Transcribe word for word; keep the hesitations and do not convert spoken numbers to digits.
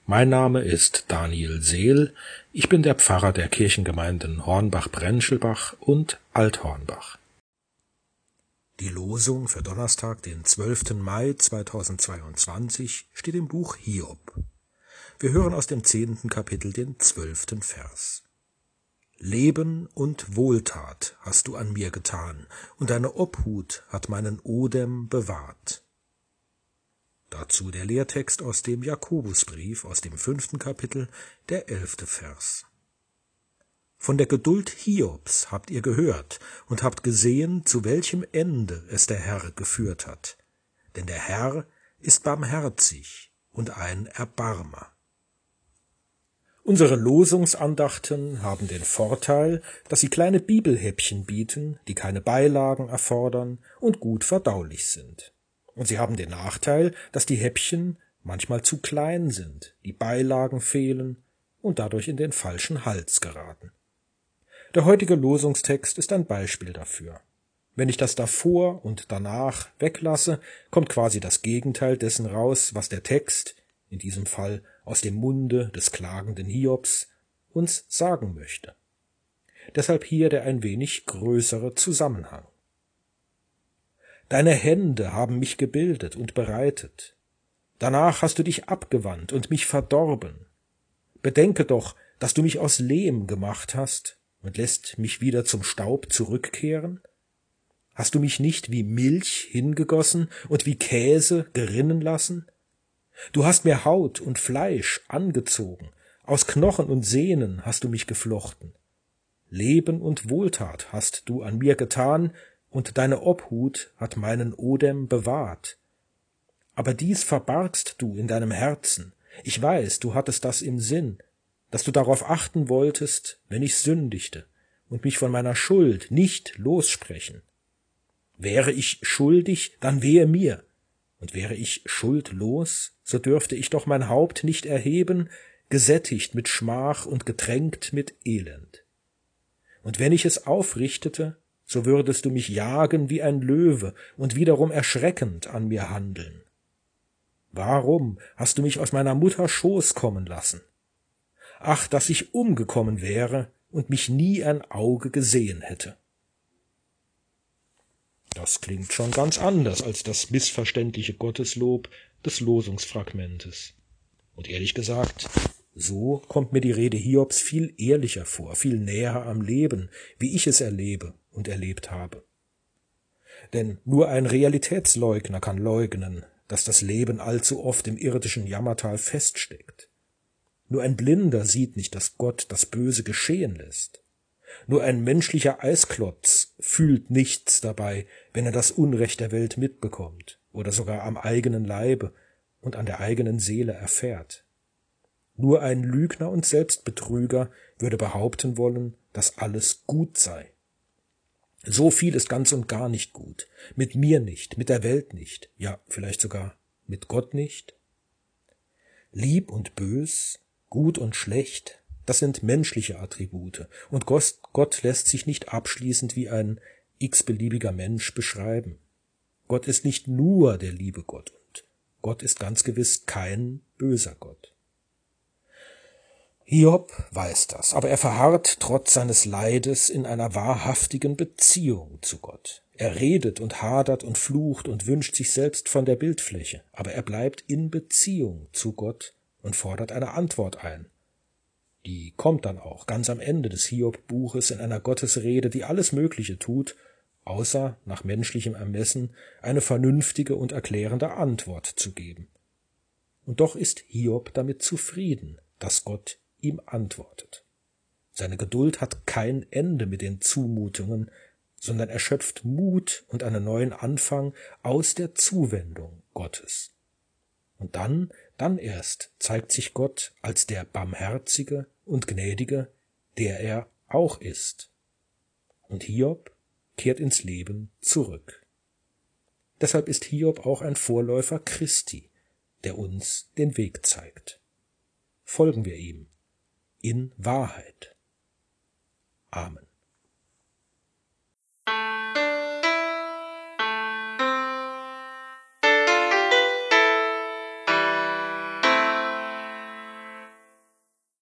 Mein Name ist Daniel Seel. Ich bin der Pfarrer der Kirchengemeinden Hornbach-Brenschelbach und Althornbach. Die Losung für Donnerstag, den zwölften Mai zweitausendzweiundzwanzig, steht im Buch Hiob. Wir hören aus dem zehnten Kapitel den zwölften Vers. Leben und Wohltat hast du an mir getan, und deine Obhut hat meinen Odem bewahrt. Dazu der Lehrtext aus dem Jakobusbrief, aus dem fünften Kapitel, der elfte Vers. Von der Geduld Hiobs habt ihr gehört und habt gesehen, zu welchem Ende es der Herr geführt hat. Denn der Herr ist barmherzig und ein Erbarmer. Unsere Losungsandachten haben den Vorteil, dass sie kleine Bibelhäppchen bieten, die keine Beilagen erfordern und gut verdaulich sind. Und sie haben den Nachteil, dass die Häppchen manchmal zu klein sind, die Beilagen fehlen und dadurch in den falschen Hals geraten. Der heutige Losungstext ist ein Beispiel dafür. Wenn ich das davor und danach weglasse, kommt quasi das Gegenteil dessen raus, was der Text, in diesem Fall aus dem Munde des klagenden Hiobs, uns sagen möchte. Deshalb hier der ein wenig größere Zusammenhang. Deine Hände haben mich gebildet und bereitet. Danach hast du dich abgewandt und mich verdorben. Bedenke doch, dass du mich aus Lehm gemacht hast und lässt mich wieder zum Staub zurückkehren? Hast du mich nicht wie Milch hingegossen und wie Käse gerinnen lassen? Du hast mir Haut und Fleisch angezogen, aus Knochen und Sehnen hast du mich geflochten. Leben und Wohltat hast du an mir getan, und deine Obhut hat meinen Odem bewahrt. Aber dies verbargst du in deinem Herzen. Ich weiß, du hattest das im Sinn, dass du darauf achten wolltest, wenn ich sündigte, und mich von meiner Schuld nicht lossprechen. Wäre ich schuldig, dann wehe mir, und wäre ich schuldlos, so dürfte ich doch mein Haupt nicht erheben, gesättigt mit Schmach und getränkt mit Elend. Und wenn ich es aufrichtete, so würdest du mich jagen wie ein Löwe und wiederum erschreckend an mir handeln. Warum hast du mich aus meiner Mutter Schoß kommen lassen? Ach, dass ich umgekommen wäre und mich nie ein Auge gesehen hätte. Das klingt schon ganz anders als das missverständliche Gotteslob des Losungsfragmentes. Und ehrlich gesagt, so kommt mir die Rede Hiobs viel ehrlicher vor, viel näher am Leben, wie ich es erlebe und erlebt habe. Denn nur ein Realitätsleugner kann leugnen, dass das Leben allzu oft im irdischen Jammertal feststeckt. Nur ein Blinder sieht nicht, dass Gott das Böse geschehen lässt. Nur ein menschlicher Eisklotz fühlt nichts dabei, wenn er das Unrecht der Welt mitbekommt oder sogar am eigenen Leibe und an der eigenen Seele erfährt. Nur ein Lügner und Selbstbetrüger würde behaupten wollen, dass alles gut sei. So viel ist ganz und gar nicht gut. Mit mir nicht, mit der Welt nicht, ja, vielleicht sogar mit Gott nicht. Lieb und bös, gut und schlecht, das sind menschliche Attribute, und Gott lässt sich nicht abschließend wie ein x-beliebiger Mensch beschreiben. Gott ist nicht nur der liebe Gott, und Gott ist ganz gewiss kein böser Gott. Hiob weiß das, aber er verharrt trotz seines Leides in einer wahrhaftigen Beziehung zu Gott. Er redet und hadert und flucht und wünscht sich selbst von der Bildfläche, aber er bleibt in Beziehung zu Gott und fordert eine Antwort ein. Die kommt dann auch ganz am Ende des Hiob-Buches in einer Gottesrede, die alles Mögliche tut, außer nach menschlichem Ermessen eine vernünftige und erklärende Antwort zu geben. Und doch ist Hiob damit zufrieden, dass Gott ihm antwortet. Seine Geduld hat kein Ende mit den Zumutungen, sondern er schöpft Mut und einen neuen Anfang aus der Zuwendung Gottes. Und dann, dann erst zeigt sich Gott als der Barmherzige und Gnädige, der er auch ist. Und Hiob kehrt ins Leben zurück. Deshalb ist Hiob auch ein Vorläufer Christi, der uns den Weg zeigt. Folgen wir ihm in Wahrheit. Amen.